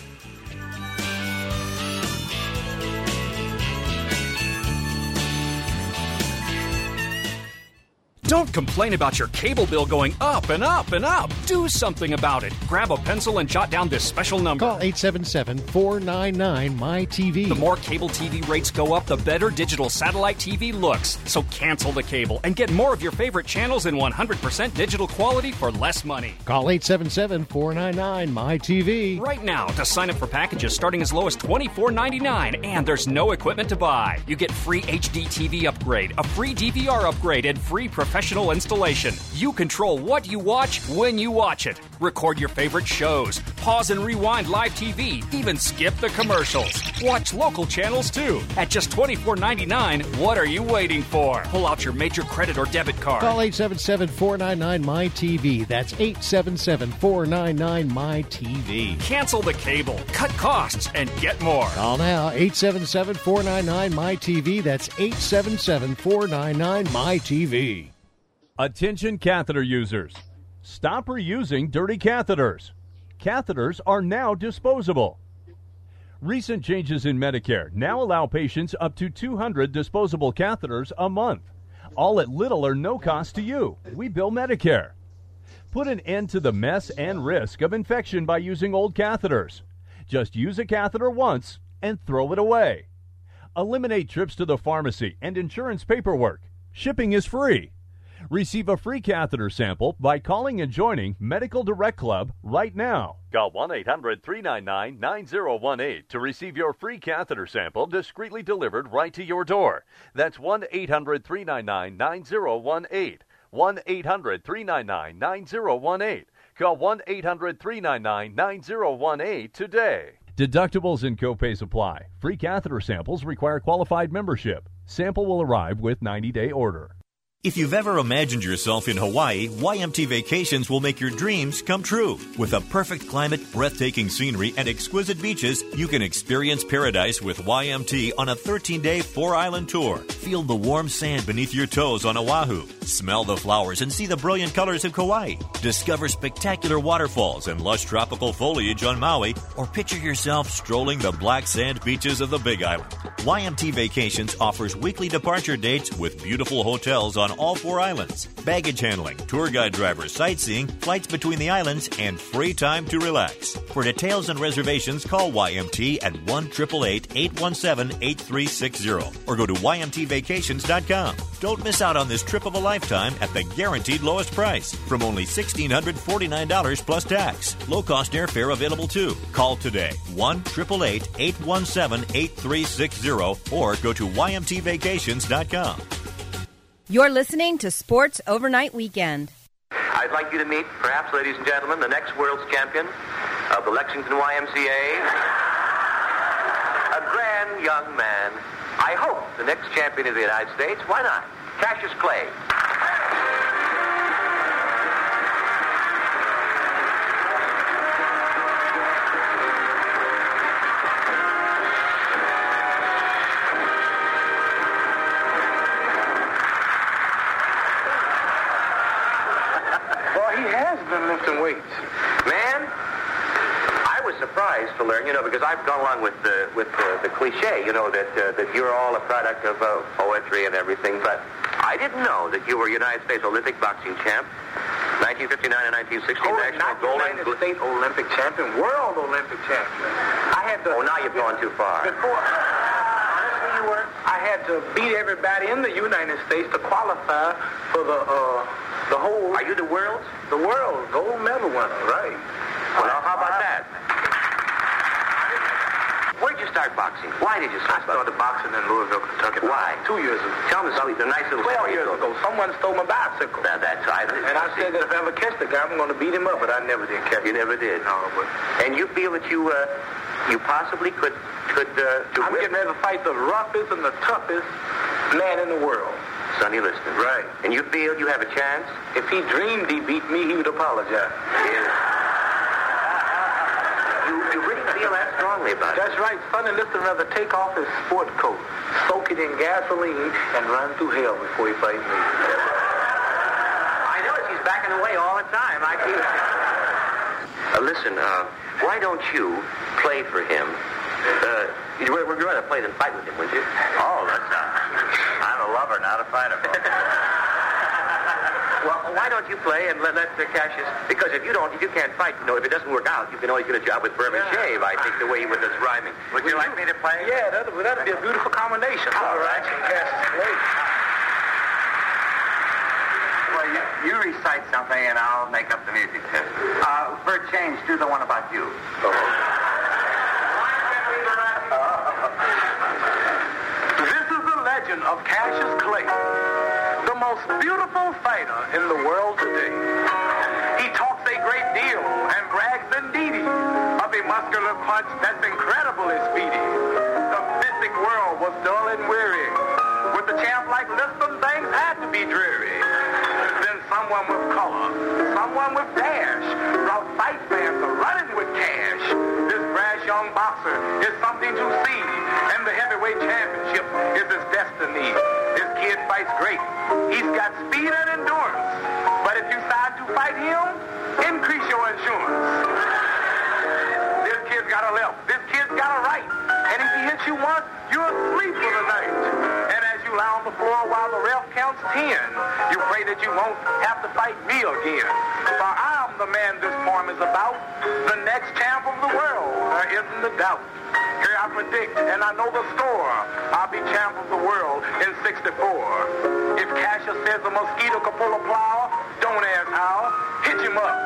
Don't complain about your cable bill going up and up and up. Do something about it. Grab a pencil and jot down this special number. Call eight seven seven, four nine nine, M Y T V. The more cable T V rates go up, the better digital satellite T V looks. So cancel the cable and get more of your favorite channels in one hundred percent digital quality for less money. Call eight seven seven, four nine nine, M Y T V. Right now to sign up for packages starting as low as twenty-four ninety-nine, and there's no equipment to buy. You get free H D T V upgrade, a free D V R upgrade, and free professional installation. You control what you watch when you watch it. Record your favorite shows, pause and rewind live T V, even skip the commercials. Watch local channels too. At just twenty-four ninety-nine, what are you waiting for? Pull out your major credit or debit card. Call eight seven seven, four nine nine, M Y T V. That's eight seven seven, four nine nine, M Y T V. Cancel the cable, cut costs, and get more. Call now, eight seven seven, four nine nine, M Y T V. That's eight seven seven, four nine nine, M Y T V. Attention catheter users. Stop reusing dirty catheters. Catheters are now disposable. Recent changes in Medicare now allow patients up to two hundred disposable catheters a month, all at little or no cost to you. We bill Medicare. Put an end to the mess and risk of infection by using old catheters. Just use a catheter once and throw it away. Eliminate trips to the pharmacy and insurance paperwork. Shipping is free. Receive a free catheter sample by calling and joining Medical Direct Club right now. Call one eight hundred, three nine nine, nine zero one eight to receive your free catheter sample discreetly delivered right to your door. That's one eight hundred, three nine nine, nine zero one eight. one eight hundred, three nine nine, nine zero one eight. Call one eight hundred, three nine nine, nine zero one eight today. Deductibles and copays apply. Free catheter samples require qualified membership. Sample will arrive with ninety-day order. If you've ever imagined yourself in Hawaii, Y M T Vacations will make your dreams come true. With a perfect climate, breathtaking scenery, and exquisite beaches, you can experience paradise with Y M T on a thirteen-day four-island tour. Feel the warm sand beneath your toes on Oahu. Smell the flowers and see the brilliant colors of Kauai. Discover spectacular waterfalls and lush tropical foliage on Maui, or picture yourself strolling the black sand beaches of the Big Island. Y M T Vacations offers weekly departure dates with beautiful hotels on all four islands, baggage handling, tour guide drivers, sightseeing, flights between the islands, and free time to relax. For details and reservations, call Y M T at one eight eight eight, eight one seven, eight three six zero or go to Y M T vacations dot com. Don't miss out on this trip of a lifetime at the guaranteed lowest price from only one thousand six hundred forty-nine dollars plus tax. Low-cost airfare available too. Call today, one eight eight eight, eight one seven, eight three six zero or go to Y M T vacations dot com. You're listening to Sports Overnight Weekend. I'd like you to meet, perhaps, ladies and gentlemen, the next world's champion of the Lexington Y M C A. A grand young man. I hope the next champion of the United States. Why not? Cassius Clay. has been lifting weights. Man, I was surprised to learn, you know, because I've gone along with the with the, the cliche, you know, that uh, that you're all a product of uh, poetry and everything, but I didn't know that you were United States Olympic boxing champ, nineteen fifty-nine and nineteen sixty Oh, national not gold United and States Olympic champion, world Olympic champion. I had to. Oh, now you've gone too far. Before, honestly, you were. I had to beat everybody in the United States to qualify for the uh, the whole. Are you the world? The world gold medal winner, right? Well, now, how about that? Where'd you start boxing? Why did you start I started boxing in Louisville, Kentucky. Why? Two years ago. Tell me the nice little Twelve story years ago, someone stole my bicycle. That, that's right. And I said that if I ever catch the guy, I'm going to beat him up, but I never did catch You him. never did. No, but... And you feel that you uh, you possibly could could uh, to I'm whip getting ready to fight the roughest and the toughest man in the world. Sonny Liston. Right. And you feel you have a chance? If he dreamed he beat me, he would apologize. Yeah. You, you really feel that strongly about it? That's right. Sonny Liston rather take off his sport coat, soak it in gasoline, and run through hell before he fight me. I know it. He's backing away all the time. I feel it. Uh, listen, uh, why don't you play for him? Uh, you were, we're going to play and fight with him, would you? Oh, that's not... I'm a lover, not a fighter. Well, why don't you play and let, let uh, Cassius... Because if you don't, if you can't fight, you know, if it doesn't work out, you can always get a job with Bourbon Yeah. Shave, I think, the way he was rhyming. Would you like me to play? Yeah, that'd, that'd be a beautiful combination. All right. Cassius Clay. Well, you, you recite something, and I'll make up the music to it. Uh, for a change, do the one about you. This is the legend of Cassius Clay, the most beautiful fighter in the world today. He talks a great deal and brags indeedy of a muscular punch that's incredibly speedy. The physic world was dull and weary. With a champ like Liston, things had to be dreary. Then someone with color, someone with dash, brought fight fans are running with cash. This brash young boxer is something to see, and the heavyweight championship is his destiny. This kid fights great. He's got speed and endurance. But if you decide to fight him, increase your insurance. This kid's got a left. This kid's got a right. And if he hits you once, you're asleep for the night. And as you lie on the floor while the ref counts ten, you pray that you won't have to fight me again. For I'm the man this poem is about, the next champ of the world. There isn't a doubt. Here I predict, and I know the score. I'll be champ of the world in sixty-four. If Cassius says a mosquito could pull a plow, don't ask how. Hitch him up.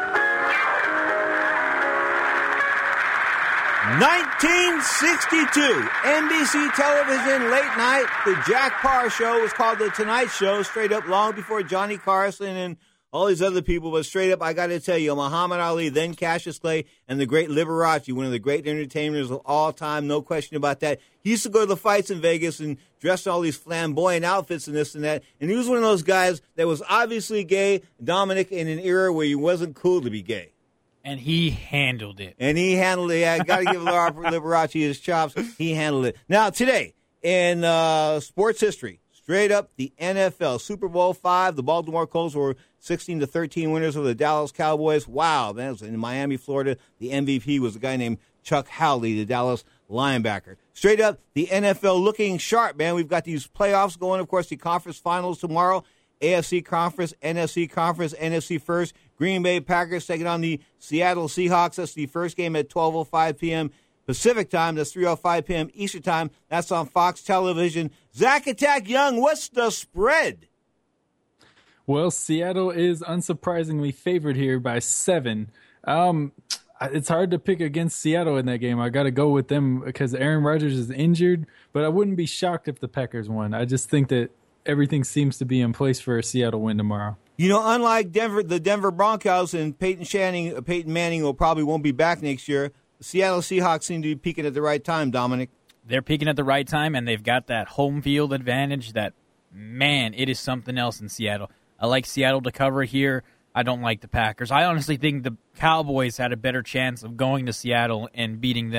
nineteen sixty-two, N B C television, late night. The Jack Parr Show was called The Tonight Show, straight up long before Johnny Carson and all these other people. But straight up, I got to tell you, Muhammad Ali, then Cassius Clay, and the great Liberace, one of the great entertainers of all time, no question about that. He used to go to the fights in Vegas and dress in all these flamboyant outfits and this and that. And he was one of those guys that was obviously gay, Dominic, in an era where he wasn't cool to be gay. And he handled it. And he handled it. I got to give Liberace his chops. He handled it. Now, today, in uh, sports history, straight up, the N F L Super Bowl five, the Baltimore Colts were sixteen to thirteen winners over the Dallas Cowboys. Wow, that was in Miami, Florida. The M V P was a guy named Chuck Howley, the Dallas linebacker. Straight up, the N F L looking sharp, man. We've got these playoffs going. Of course, the conference finals tomorrow. A F C Conference, N F C Conference, N F C first. Green Bay Packers taking on the Seattle Seahawks. That's the first game at twelve oh five p.m. Pacific time. That's three oh five p.m. Eastern time. That's on Fox Television. Zach Attack Young, what's the spread? Well, Seattle is unsurprisingly favored here by seven. Um, it's hard to pick against Seattle in that game. I got to go with them because Aaron Rodgers is injured, but I wouldn't be shocked if the Packers won. I just think that everything seems to be in place for a Seattle win tomorrow. You know, unlike Denver, the Denver Broncos and Peyton Channing, Peyton Manning will probably won't be back next year. The Seattle Seahawks seem to be peaking at the right time, Dominic. They're peaking at the right time, and they've got that home field advantage that, man, it is something else in Seattle. I like Seattle to cover here. I don't like the Packers. I honestly think the Cowboys had a better chance of going to Seattle and beating them.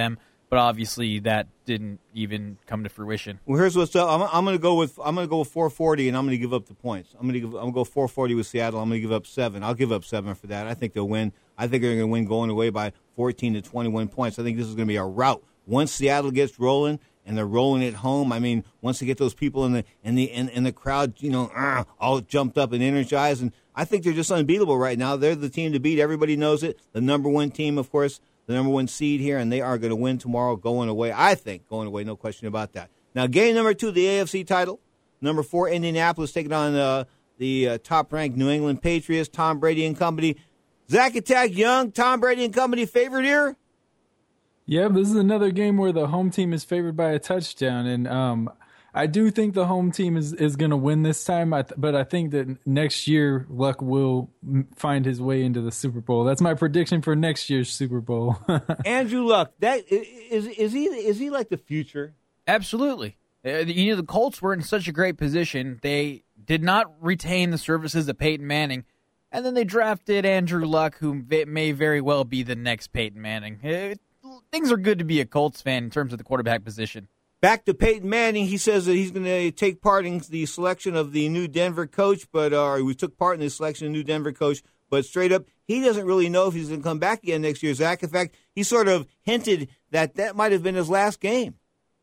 but obviously that didn't even come to fruition. Well, here's what's up. I'm, I'm going to go with I'm going to go with four forty, and I'm going to give up the points. I'm going to give I'm going to go four forty with Seattle. I'm going to give up seven. I'll give up seven for that. I think they'll win. I think they're going to win going away by fourteen to twenty-one points. I think this is going to be a rout. Once Seattle gets rolling, and they're rolling at home. I mean, once they get those people in the in the in, in the crowd, you know, uh, all jumped up and energized, and I think they're just unbeatable right now. They're the team to beat. Everybody knows it. The number one team, of course, the number one seed here, and they are going to win tomorrow going away. I think going away, no question about that. Now, game number two, the A F C title. Number four, Indianapolis taking on uh, the uh, top-ranked New England Patriots, Tom Brady and company. Zach Attack Young, Tom Brady and company favorite here? Yeah, this is another game where the home team is favored by a touchdown, and um, I do think the home team is, is going to win this time, I th- but I think that next year Luck will find his way into the Super Bowl. That's my prediction for next year's Super Bowl. Andrew Luck, that is is he is he like the future? Absolutely. Uh, you know, the Colts were in such a great position. They did not retain the services of Peyton Manning, and then they drafted Andrew Luck, who may very well be the next Peyton Manning. It, Things are good to be a Colts fan in terms of the quarterback position. Back to Peyton Manning, he says that he's going to take part in the selection of the new Denver coach, but uh, we took part in the selection of the new Denver coach, but straight up, he doesn't really know if he's going to come back again next year, Zach. In fact, he sort of hinted that that might have been his last game.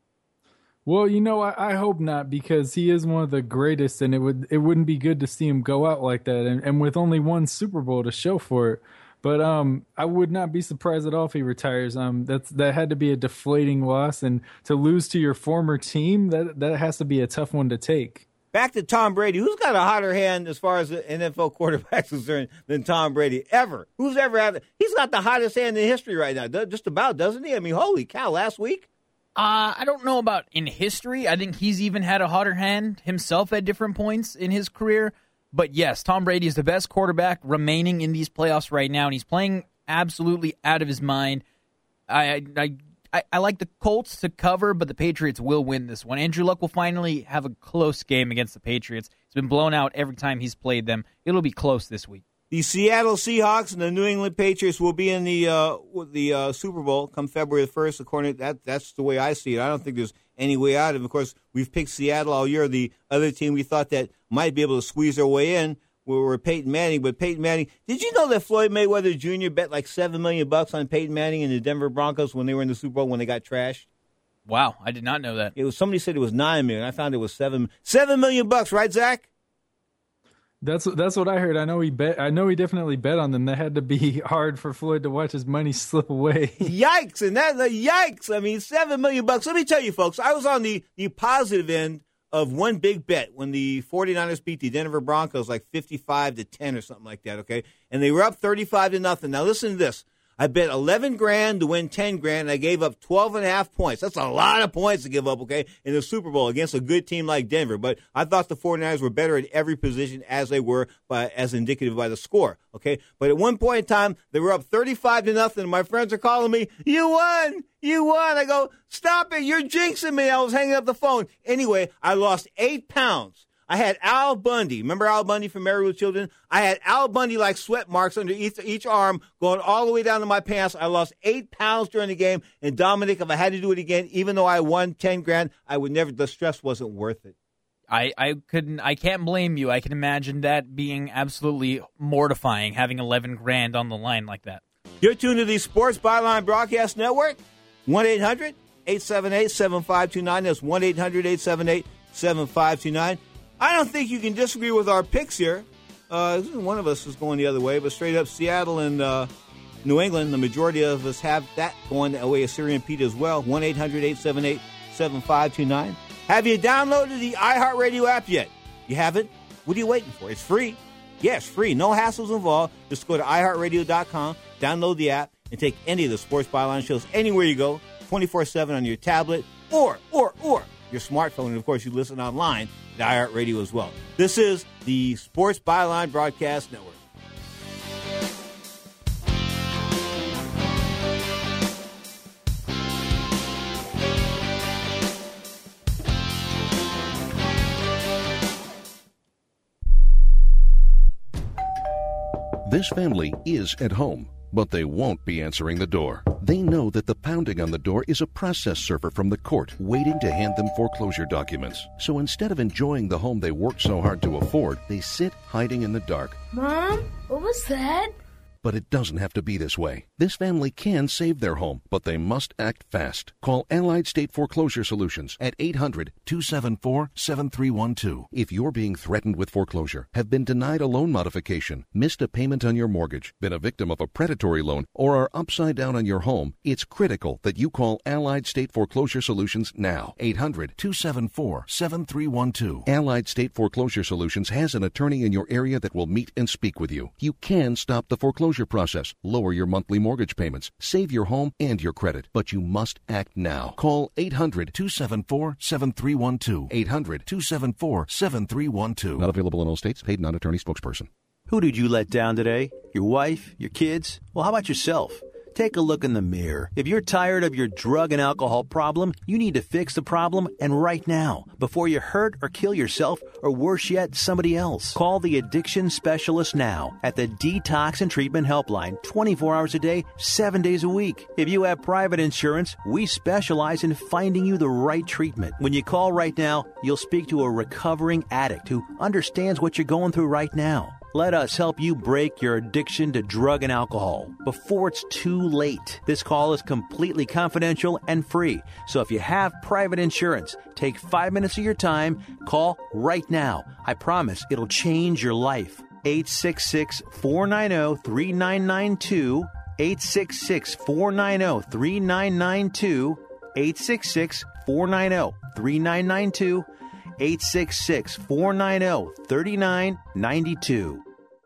Well, you know, I, I hope not, because he is one of the greatest, and it would it wouldn't be good to see him go out like that, and, and with only one Super Bowl to show for it. But um, I would not be surprised at all if he retires. Um, that's that had to be a deflating loss, and to lose to your former team, that that has to be a tough one to take. Back to Tom Brady. Who's got a hotter hand as far as the N F L quarterback's concerned than Tom Brady ever? Who's ever had? He's got the hottest hand in history right now, just about, doesn't he? I mean, holy cow! Last week. Uh, I don't know about in history. I think he's even had a hotter hand himself at different points in his career. But yes, Tom Brady is the best quarterback remaining in these playoffs right now, and he's playing absolutely out of his mind. I I, I, I like the Colts to cover, but the Patriots will win this one. Andrew Luck will finally have a close game against the Patriots. He's been blown out every time he's played them. It'll be close this week. The Seattle Seahawks and the New England Patriots will be in the uh, the uh, Super Bowl come February the first. According to that, that's the way I see it. I don't think there's any way out of it. Of course, we've picked Seattle all year. The other team we thought that might be able to squeeze their way in were Peyton Manning. But Peyton Manning, did you know that Floyd Mayweather Junior bet like seven million bucks on Peyton Manning and the Denver Broncos when they were in the Super Bowl when they got trashed? Wow, I did not know that. It was somebody said it was nine million. I found it was seven seven million bucks, right, Zach? That's that's what I heard. I know he bet. I know he definitely bet on them. That had to be hard for Floyd to watch his money slip away. Yikes! And that, yikes! I mean, seven million bucks. Let me tell you, folks. I was on the the positive end of one big bet when the 49ers beat the Denver Broncos like fifty-five to ten or something like that. Okay, and they were up thirty-five to nothing. Now listen to this. I bet eleven grand to win ten grand. And I gave up twelve and a half points. That's a lot of points to give up, okay, in the Super Bowl against a good team like Denver. But I thought the 49ers were better at every position as they were, by, as indicative by the score, okay? But at one point in time, they were up thirty-five to nothing. And my friends are calling me, you won, you won. I go, stop it, you're jinxing me. I was hanging up the phone. Anyway, I lost eight pounds. I had Al Bundy. Remember Al Bundy from Married with Children? I had Al Bundy like sweat marks under each, each arm going all the way down to my pants. I lost eight pounds during the game. And Dominic, if I had to do it again, even though I won ten grand, I would never, the stress wasn't worth it. I, I couldn't, I can't blame you. I can imagine that being absolutely mortifying, having eleven grand on the line like that. You're tuned to the Sports Byline Broadcast Network. one eight hundred eight seven eight seven five two nine. That's one eight hundred eight seven eight seven five two nine. I don't think you can disagree with our picks here. Uh, one of us is going the other way, but straight up Seattle and uh, New England, the majority of us have that going that way. Assyrian Pete as well. one eight hundred eight seven eight seven five two nine. Have you downloaded the iHeartRadio app yet? You haven't? What are you waiting for? It's free. Yes, free. No hassles involved. Just go to i heart radio dot com, download the app, and take any of the Sports Byline shows anywhere you go, twenty-four seven on your tablet or, or, or your smartphone. And, of course, you listen online at iHeartRadio as well. This is the Sports Byline Broadcast Network. This family is at home, but they won't be answering the door. They know that the pounding on the door is a process server from the court waiting to hand them foreclosure documents. So instead of enjoying the home they worked so hard to afford, they sit hiding in the dark. Mom, what was that? But it doesn't have to be this way. This family can save their home, but they must act fast. Call Allied State Foreclosure Solutions at eight hundred, two seven four, seven three one two. If you're being threatened with foreclosure, have been denied a loan modification, missed a payment on your mortgage, been a victim of a predatory loan, or are upside down on your home, it's critical that you call Allied State Foreclosure Solutions now. eight hundred, two seven four, seven three one two. Allied State Foreclosure Solutions has an attorney in your area that will meet and speak with you. You can stop the foreclosure process, lower your monthly mortgage payments, save your home and your credit, but you must act now. Call eight hundred, two seven four, seven three one two. eight hundred, two seven four, seven three one two. Not available in all states. Paid non-attorney spokesperson. Who did you let down today? Your wife? Your kids? Well, how about yourself? Take a look in the mirror. If you're tired of your drug and alcohol problem, you need to fix the problem, and right now, before you hurt or kill yourself, or worse yet, somebody else. Call the addiction specialist now at the Detox and Treatment Helpline, twenty-four hours a day, seven days a week. If you have private insurance, we specialize in finding you the right treatment. When you call right now, you'll speak to a recovering addict who understands what you're going through right now. Let us help you break your addiction to drug and alcohol before it's too late. This call is completely confidential and free. So if you have private insurance, take five minutes of your time. Call right now. I promise it'll change your life. eight six six, four nine zero, three nine nine two. eight six six, four nine zero, three nine nine two. eight six six, four nine zero, three nine nine two. eight six six, four nine zero, three nine nine two.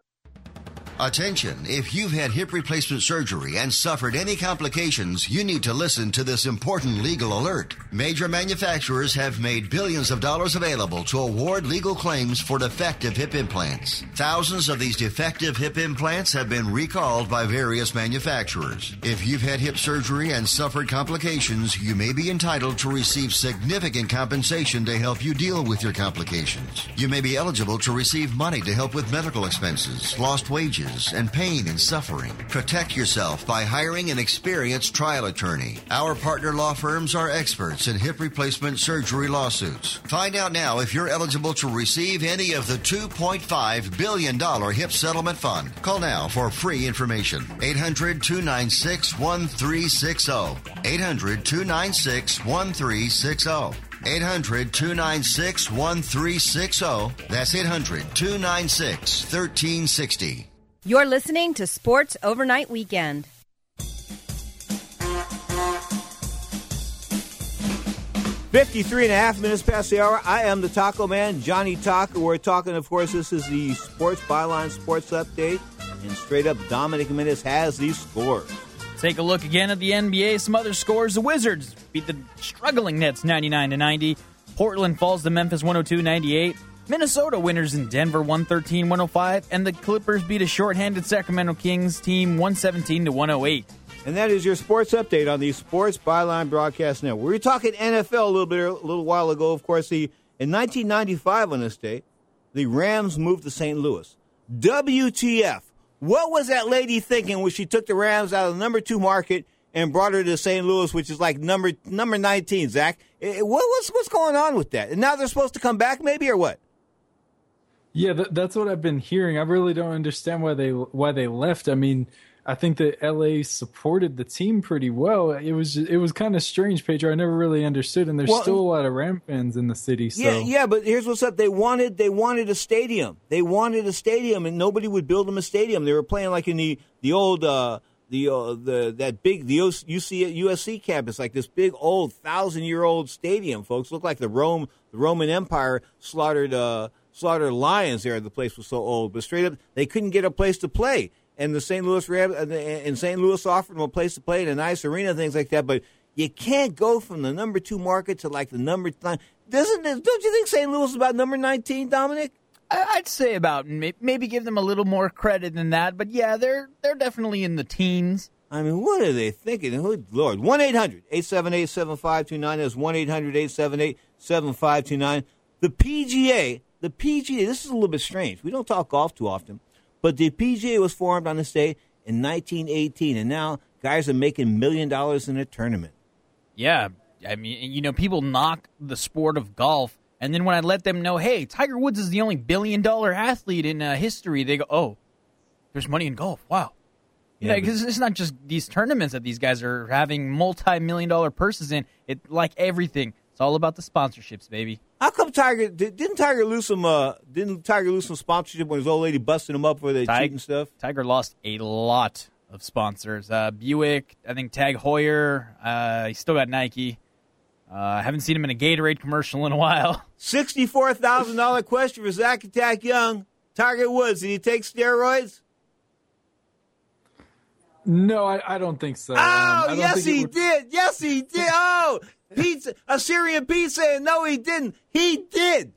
Attention, if you've had hip replacement surgery and suffered any complications, you need to listen to this important legal alert. Major manufacturers have made billions of dollars available to award legal claims for defective hip implants. Thousands of these defective hip implants have been recalled by various manufacturers. If you've had hip surgery and suffered complications, you may be entitled to receive significant compensation to help you deal with your complications. You may be eligible to receive money to help with medical expenses, lost wages, and pain and suffering. Protect yourself by hiring an experienced trial attorney. Our partner law firms are experts in hip replacement surgery lawsuits. Find out now if you're eligible to receive any of the two point five billion dollars HIP Settlement Fund. Call now for free information. eight hundred, two nine six, one three six zero. eight hundred, two nine six, one three six zero. eight hundred, two nine six, one three six zero. That's eight hundred, two nine six, one three six zero. You're listening to Sports Overnight Weekend. fifty-three and a half minutes past the hour. I am the Taco Man, Johnny Taco. We're talking, of course, this is the Sports Byline Sports Update. And straight up, Dominic Jimenez has these scores. Take a look again at the N B A. Some other scores. The Wizards beat the struggling Nets ninety-nine to ninety. Portland falls to Memphis one oh two to ninety-eight. Minnesota winners in Denver one thirteen to one oh five, and the Clippers beat a shorthanded Sacramento Kings team one seventeen to one oh eight. And that is your sports update on the Sports Byline Broadcast Network. We were talking N F L a little bit a little while ago. Of course, the in nineteen ninety-five on this day, the Rams moved to Saint Louis. W T F? What was that lady thinking when she took the Rams out of the number two market and brought her to Saint Louis, which is like number number nineteen? Zach, what, what's what's going on with that? And now they're supposed to come back, maybe, or what? Yeah, th- that's what I've been hearing. I really don't understand why they why they left. I mean, I think that L A supported the team pretty well. It was it was kind of strange, Pedro. I never really understood, and there's well, still a lot of Ram fans in the city. So. Yeah, yeah, but here's what's up. They wanted they wanted a stadium. They wanted a stadium, and nobody would build them a stadium. They were playing like in the the old uh, the uh, the that big the U C U S C campus, like this big old thousand year old stadium. Folks, looked like the Rome the Roman Empire slaughtered. Uh, Slaughtered lions there. The place was so old, but straight up, they couldn't get a place to play. And the Saint Louis Rams and Saint Louis offered them a place to play in a nice arena, things like that. But you can't go from the number two market to like the number nine. Doesn't don't you think Saint Louis is about number nineteen, Dominic? I'd say about maybe give them a little more credit than that. But yeah, they're they're definitely in the teens. I mean, what are they thinking? Oh, Lord, one eight hundred, eight seven eight, seven five two nine. That's one eight hundred, eight seven eight, seven five two nine. The P G A. The P G A, this is a little bit strange. We don't talk golf too often, but the P G A was formed on this day in nineteen eighteen, and now Guys are making million dollars in a tournament. Yeah, I mean, you know, people knock the sport of golf, and then when I let them know, hey, Tiger Woods is the only billion-dollar athlete in uh, history, they go, oh, there's money in golf. Wow. Yeah, because yeah, it's not just these tournaments that these guys are having multi-million dollar purses in. It like everything. It's all about the sponsorships, baby. How come Tiger didn't Tiger lose some? Uh, didn't Tiger lose some sponsorship when his old lady busted him up for the cheating stuff? Tiger lost a lot of sponsors. Uh, Buick, I think Tag Heuer. Uh, he still got Nike. I uh, haven't seen him in a Gatorade commercial in a while. Sixty-four thousand dollar question for Zach Attack Young. Tiger Woods, did he take steroids? No, I, I don't think so. Oh, um, yes, he would... did. Yes, he did. Oh, pizza, Assyrian pizza, and no, he didn't. He did.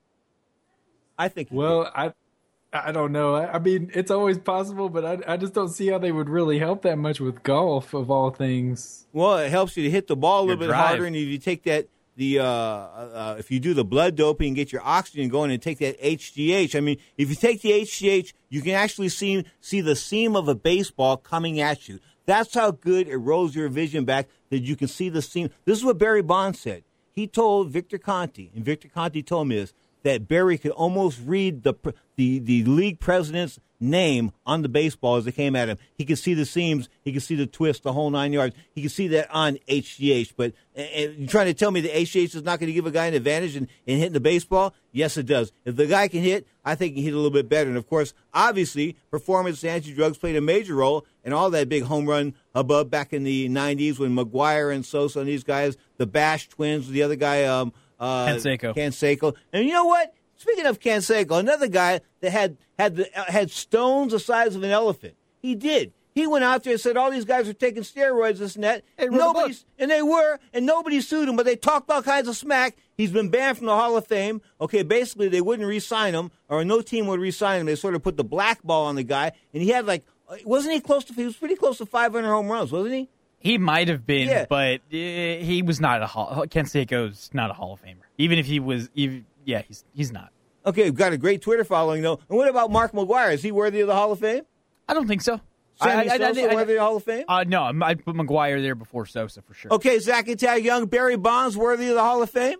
I think. He well, did. I, I don't know. I, I mean, it's always possible, but I, I just don't see how they would really help that much with golf, of all things. Well, it helps you to hit the ball a little Your bit drive. harder, and if you take that, the uh, uh, if you do the blood doping and get your oxygen going and take that H G H. I mean, if you take the H G H, you can actually see see the seam of a baseball coming at you. That's how good it rolls your vision back, that you can see the seam. This is what Barry Bonds said. He told Victor Conte, and Victor Conte told me this, that Barry could almost read the the the league president's name on the baseball as it came at him. He could see the seams. He could see the twist, the whole nine yards. He could see that on H G H. But and, and you're trying to tell me that H G H is not going to give a guy an advantage in, in hitting the baseball? Yes, it does. If the guy can hit, I think he can hit a little bit better. And, of course, obviously, performance anti-drugs played a major role in all that big home run hubbub back in the nineties when McGuire and Sosa and these guys, the Bash twins, the other guy, um, uh, Canseco. Canseco. And you know what? Speaking of Canseco, another guy that had had the, had stones the size of an elephant. He did. He went out there and said all these guys are taking steroids, this and that. Hey, nobody, and they were, and nobody sued him, but they talked all kinds of smack. He's been banned from the Hall of Fame. Okay, basically they wouldn't re-sign him, or no team would re-sign him. They sort of put the black ball on the guy, and he had like, wasn't he close to? He was pretty close to five hundred home runs, wasn't he? He might have been, Yeah. but uh, he was not a Hall. Canseco's not a Hall of Famer. Even if he was, even, yeah, he's he's not. Okay, we've got a great Twitter following, though. And what about Mark McGuire? Is he worthy of the Hall of Fame? I don't think so. Sammy I, I, Sosa I, I, worthy of the Hall of Fame? Uh, no, I put McGuire there before Sosa for sure. Okay, Zach and Tag Young, Barry Bonds worthy of the Hall of Fame?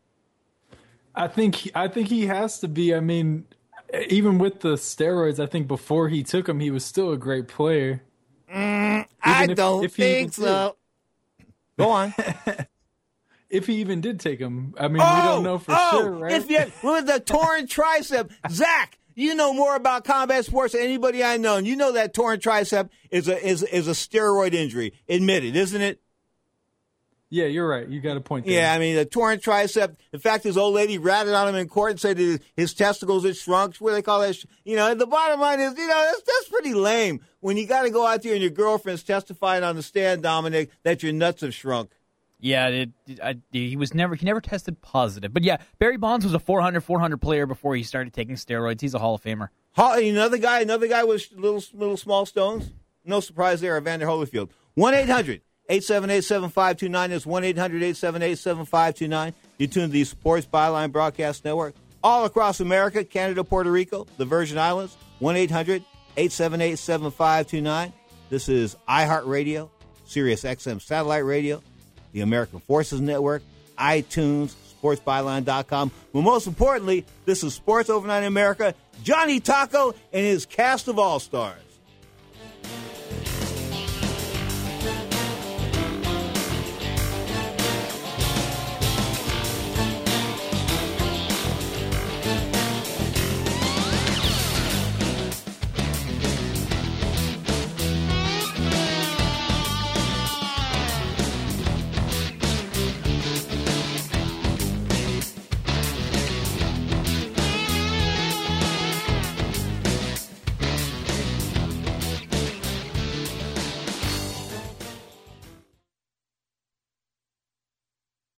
I think I think he has to be. I mean, even with the steroids, I think before he took them, he was still a great player. Mm, I if, don't if he think so. Go on. If he even did take them, I mean, oh, we don't know for oh, sure, right? If you with the torn tricep, Zach, you know more about combat sports than anybody I know. And you know that torn tricep is a is is a steroid injury. Admit it, isn't it? Yeah, you're right. You got a point there. Yeah, I mean, the torn tricep. In fact, his old lady ratted on him in court and said that his, his testicles had shrunk. What do they call that? You know, and the bottom line is, you know, that's, that's pretty lame when you got to go out there and your girlfriend's testifying on the stand, Dominic, that your nuts have shrunk. Yeah, it, it, I, he was never he never tested positive. But yeah, Barry Bonds was a four hundred, four hundred player before he started taking steroids. He's a Hall of Famer. Another guy, another guy with little little small stones. No surprise there, Evander Holyfield. one eight hundred eight seven eight seven five two nine. That's one eight hundred eight seven eight seven five two nine. You tune to the Sports Byline Broadcast Network all across America, Canada, Puerto Rico, the Virgin Islands. one eight hundred eight seven eight seven five two nine. This is iHeartRadio, Sirius X M Satellite Radio, the American Forces Network, iTunes, sports byline dot com. But most importantly, this is Sports Overnight in America, Johnny Taco and his cast of all-stars.